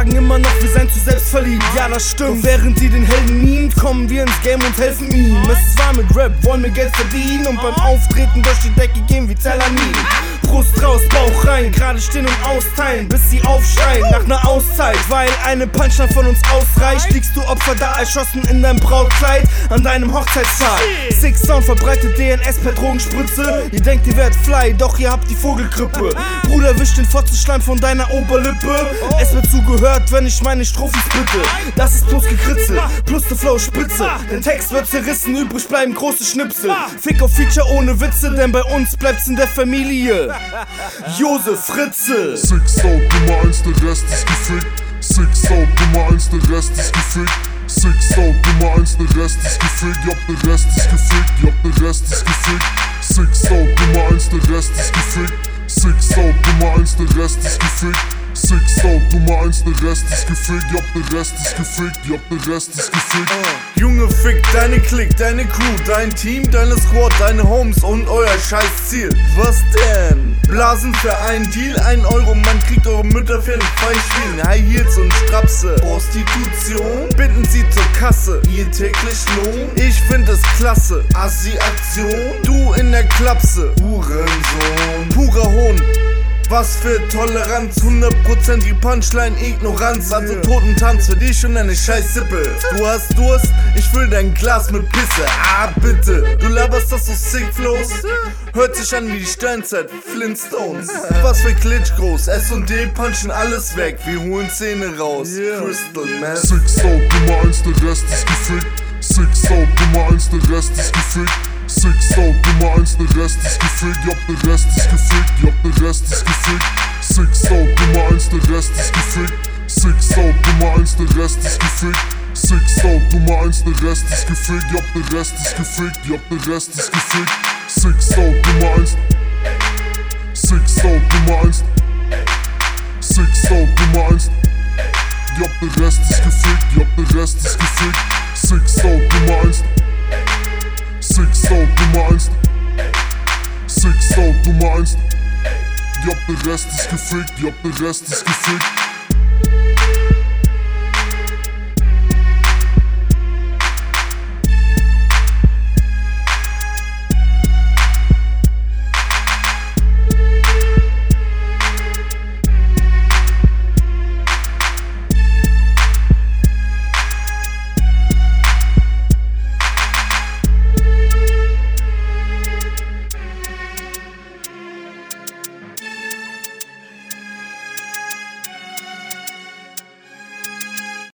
sagen immer noch, wir seien zu selbstverliebt. Ja, das stimmt. Doch während sie den Helden mimt, kommen wir ins Game und helfen ihm. Es ist wahr mit Rap, wollen wir Geld verdienen und beim Auftreten durch die Decke gehen wie Zelanin. Brust raus, Bauch rein, gerade stehen und austeilen, bis sie aufschreien nach ner Auszeit. Weil eine Punchline von uns ausreicht, liegst du Opfer da erschossen in deinem Brautkleid an deinem Hochzeitstag. Sick Sound verbreitet DNS per Drogenspritze. Ihr denkt, ihr werdet fly, doch ihr habt die Vogelgrippe. Bruder, wisch den Fotzenschleim von deiner Oberlippe. Es wird zugehört, wenn ich meine Strophen splitte. Das ist plus gekritzelt, plus der Flow spitze. Der Text wird zerrissen, übrig bleiben große Schnipsel. Fick auf Feature ohne Witze, denn bei uns bleibt's in der Familie. Josef Fritze. Sick Sound Nummer 1, der Rest ist gefickt. Sick Sound Nummer 1, der Rest ist gefickt. Sick Sound Nummer 1, der Rest ist gefickt. Ja, der Rest ist gefickt. Ja, der Rest ist gefickt. Sick Sound Nummer 1, der Rest ist gefickt. Sick Sound Nummer 1, der Rest ist gefickt. Sick Sound Nummer 1, der Rest ist gefickt. Ja, der Rest ist gefickt. Ja, der Rest ist gefickt. Junge, fick deine Clique, deine Crew, dein Team, deine Squad, deine Homes und euer Scheißziel. Was denn? Blasen für einen Deal, 1 Euro, man kriegt eure Mütter für den Freispielen. High Heels und Strapse, Prostitution, binden sie zur Kasse, ihr täglich Lohn. Ich find es klasse, Assi-Aktion, du in der Klapse, Hurensohn, purer Hohn. Was für Toleranz, 100% die Punchline Ignoranz. Also Totentanz für dich und deine Scheißsippe. Du hast Durst, ich füll dein Glas mit Pisse. Ah bitte, du laberst das so sick flows. Hört sich an wie die Steinzeit, Flintstones. Was für Klitschgroß, S&D punchen alles weg. Wir holen Zähne raus, Crystal Man. Sick Sound Nummer 1, der Rest ist gefickt. Sick Sound Nummer 1, der Rest ist gefickt. Sick Sound Nummer 1, der Rest ist gefickt. Ja, der Rest ist gefickt. Ja, der Rest ist gefickt. Sick Sound Nummer 1, der Rest ist gefickt. Sick Sound Nummer 1, der Rest ist gefickt. Sick Sound Nummer 1, der Rest ist gefickt. Ja, der Rest ist gefickt. Ja, der Rest ist gefickt. Sick Sound Nummer 1. Sick Sound Nummer 1. Sick Sound Nummer 1. Ja, der Rest ist gefickt. Ja, der Rest ist gefickt. Sick Sound Nummer 1. Sick Sound Nummer 1. Sick Sound Nummer 1. Ja, der Rest ist gefickt. Ja, der Rest ist gefickt.